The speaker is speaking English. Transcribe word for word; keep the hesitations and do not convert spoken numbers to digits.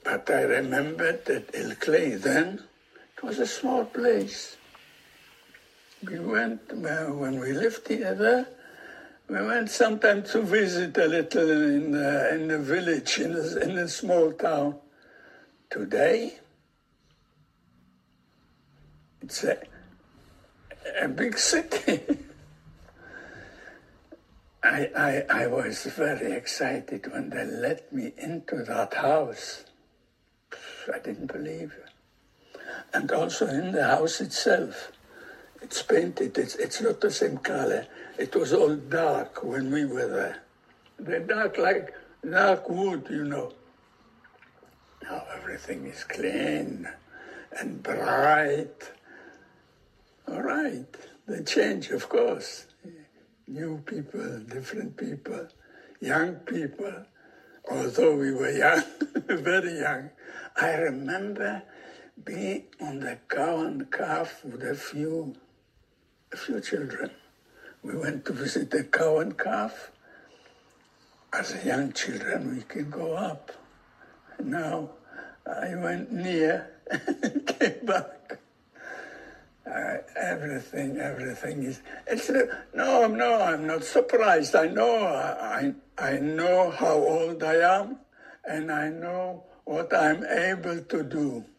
But I remembered that El Clay then, it was a small place. We went, well, when we lived together, we went sometimes to visit a little in the, in the village, in a, in a small town. Today, it's a, a big city. I, I, I was very excited when they let me into that house. I didn't believe it. And also in the house itself, it's painted, it's, it's not the same color. It was all dark when we were there. They're dark like dark wood, you know. Now everything is clean and bright. All right, the change, of course. New people, different people, young people. Although we were young, very young. I remember being on the cow and calf with a few, a few children. We went to visit the cow and calf. As a young children, we can go up. Now, I went near and came back. Uh, everything, everything is. It's uh, no, no. I'm not surprised. I know. I, I know how old I am, and I know what I'm able to do.